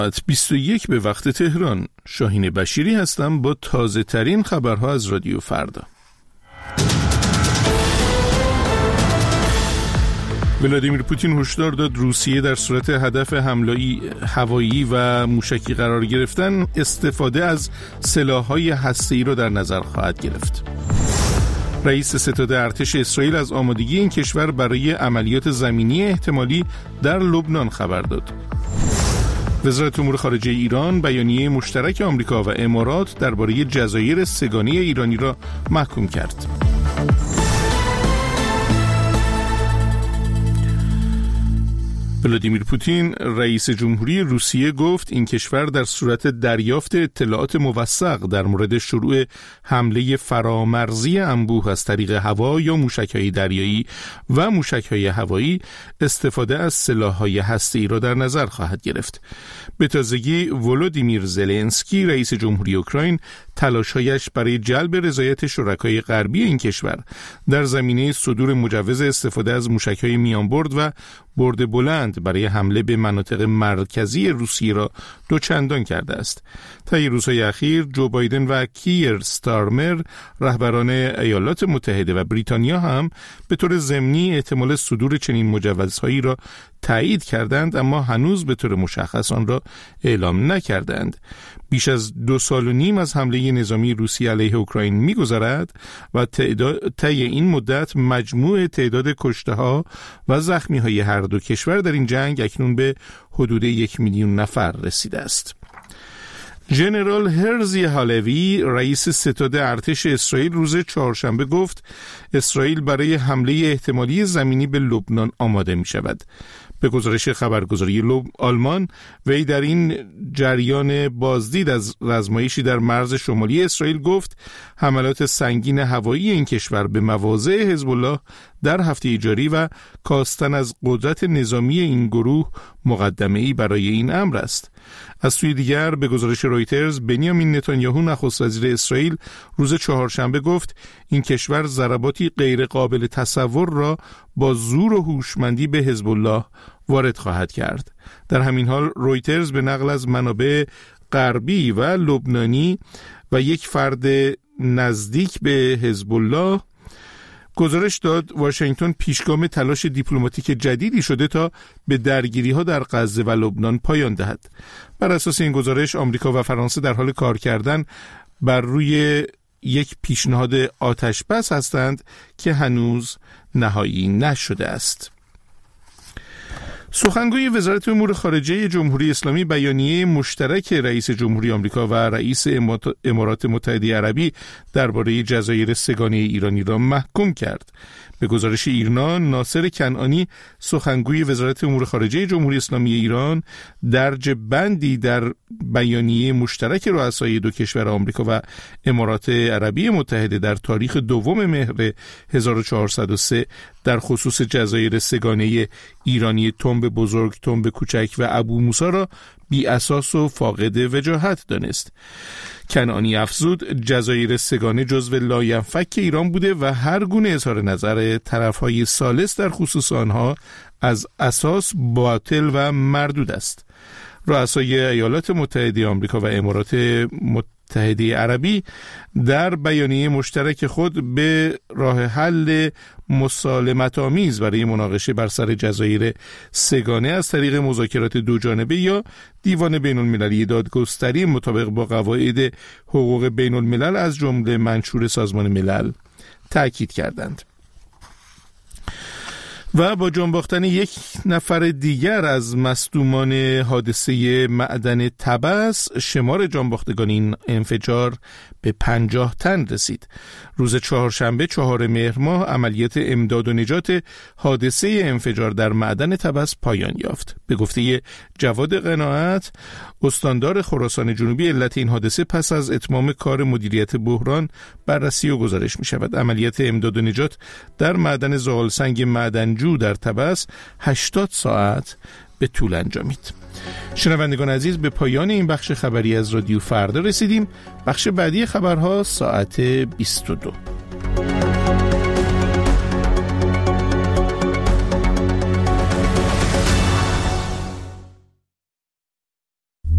ساعت 21 به وقت تهران. شاهین بشیری هستم با تازه ترین خبرها از رادیو فردا. ولادیمیر پوتین هشدار داد روسیه در صورت هدف حمله هوایی و موشکی قرار گرفتن استفاده از سلاح‌های هسته‌ای را در نظر خواهد گرفت. رئیس ستاد ارتش اسرائیل از آمادگی این کشور برای عملیات زمینی احتمالی در لبنان خبر داد. وزارت امور خارجه ایران بیانیه مشترک آمریکا و امارات درباره جزایر سه‌گانه ایرانی را محکوم کرد. ولادیمیر پوتین رئیس جمهوری روسیه گفت این کشور در صورت دریافت اطلاعات موثق در مورد شروع حمله فرامرزی انبوه از طریق هوا یا موشک‌های دریایی و موشک‌های هوایی استفاده از سلاح‌های هسته‌ای را در نظر خواهد گرفت. به تازگی ولودیمیر زلنسکی رئیس جمهوری اوکراین تلاش‌هایش برای جلب رضایت شرکای غربی این کشور در زمینه صدور مجوز استفاده از موشک‌های میانبرد و برد بلند برای حمله به مناطق مرکزی روسیه را دوچندان کرده است. طی روزهای اخیر جو بایدن و کیر ستارمر رهبران ایالات متحده و بریتانیا هم به طور ضمنی احتمال صدور چنین مجوزهایی را تایید کردند، اما هنوز به طور مشخص آن را اعلام نکردند. بیش از 2.5 سال از حمله نظامی روسیه علیه اوکراین می‌گذرد و طی این مدت مجموع تعداد کشته‌ها و زخمی‌های هر دو کشور در این جنگ اکنون به حدود 1 میلیون نفر رسیده است. ژنرال هرزی هالوی رئیس ستاد ارتش اسرائیل روز چهارشنبه گفت اسرائیل برای حمله احتمالی زمینی به لبنان آماده می شود. به گزارش خبرگزاری آلمان، وی در این جریان بازدید از رزمایشی در مرز شمالی اسرائیل گفت حملات سنگین هوایی این کشور به مواضع حزب الله در هفته جاری و کاستن از قدرت نظامی این گروه مقدمه‌ای برای این امر است. از سوی دیگر به گزارش رویترز، بنیامین نتانیاهو نخست وزیر اسرائیل روز چهارشنبه گفت این کشور ضرباتی غیر قابل تصور را با زور و هوشمندی به حزب الله وارد خواهد کرد. در همین حال رویترز به نقل از منابع غربی و لبنانی و یک فرد نزدیک به حزب الله گزارش داد واشنگتن پیشگام تلاش دیپلماتیک جدیدی شده تا به درگیری‌ها در غزه و لبنان پایان دهد. بر اساس این گزارش آمریکا و فرانسه در حال کار کردن بر روی یک پیشنهاد آتش بس هستند که هنوز نهایی نشده است. سخنگوی وزارت امور خارجه جمهوری اسلامی بیانیه مشترک رئیس جمهوری آمریکا و رئیس امارات متحده عربی درباره جزایر سه‌گانه ایرانی را محکوم کرد. به گزارش ایرنا، ناصر کنعانی سخنگوی وزارت امور خارجه جمهوری اسلامی ایران درج بندی در بیانیه مشترک رؤسای دو کشور آمریکا و امارات عربی متحده در تاریخ 2 مهر 1403 در خصوص جزایر سه‌گانه ایرانی تنب بزرگ، تنب کوچک و ابو موسی را بی اساس و فاقد وجاهت دانست. کنعانی افزود جزایر سه‌گانه جزو لاینفک ایران بوده و هر گونه اظهار نظر طرفهای ثالث در خصوص آنها از اساس باطل و مردود است. رؤسای ایالات متحده آمریکا و امارات متحده عربی در بیانیه مشترک خود به راه حل مسالمت‌آمیز برای مناقشه بر سر جزایر سه‌گانه از طریق مذاکرات دوجانبه یا دیوان بین‌المللی دادگستری مطابق با قواعد حقوق بین‌الملل از جمله منشور سازمان ملل تأکید کردند. و با جانباختن یک نفر دیگر از مصدومان حادثه معدن طبس، شمار جانباختگان این انفجار به 50 تن رسید. روز چهارشنبه 4 مهر ماه عملیات امداد و نجات حادثه انفجار در معدن طبس پایان یافت. به گفته جواد قناعت، استاندار خراسان جنوبی، علت این حادثه پس از اتمام کار مدیریت بحران بررسی و گزارش می شود. عملیات امداد و نجات در معدن زغالسنگ معدنجو در طبس 80 ساعت به طول انجامید. شنوندگان عزیز، به پایان این بخش خبری از رادیو فردا رسیدیم. بخش بعدی خبرها ساعت 22.